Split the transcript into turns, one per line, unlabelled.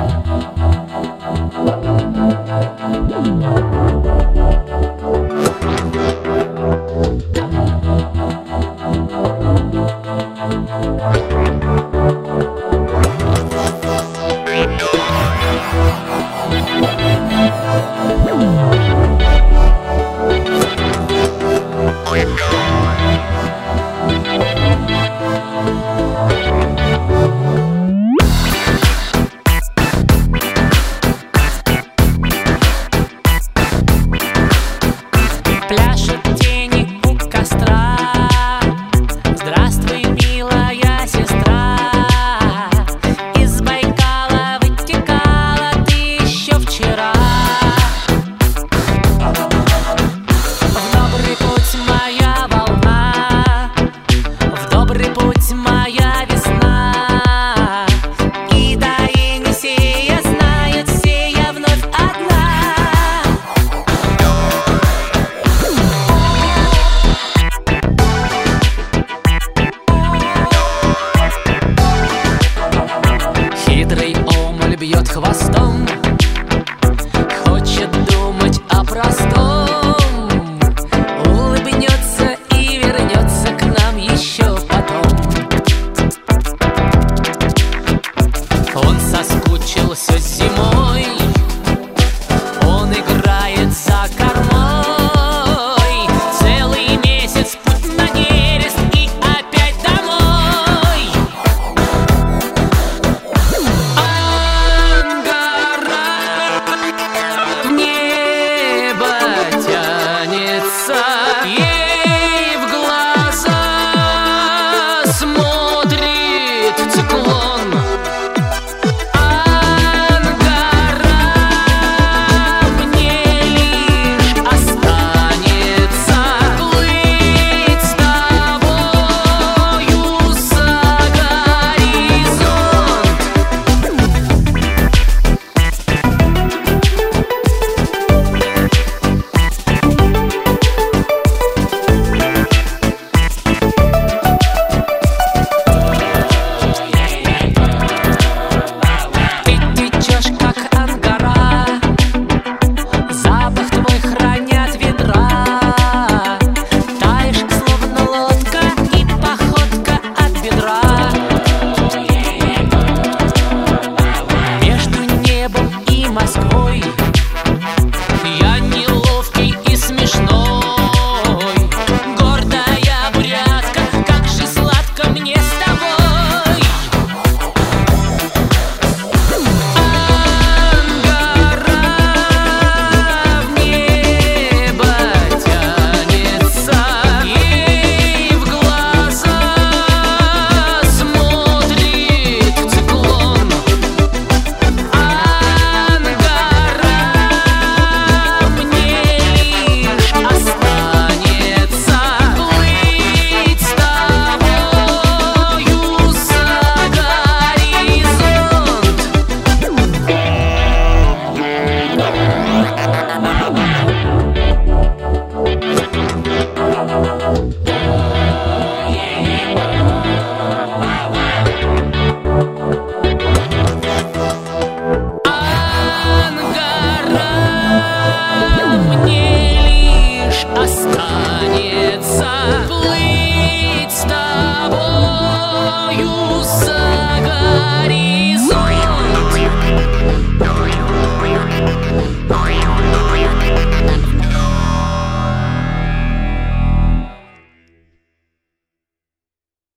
Пляшет тени у костра. Здравствуй, милая сестра. Из Байкала вытекала ты еще вчера. В добрый путь моя волна, в добрый путь моя весна. И да и не сея знают, сея вновь одна. Хитрый омуль бьет хвостом, хочет думать о простом. Улыбнется и вернется к нам еще потом. Он соскучился зимой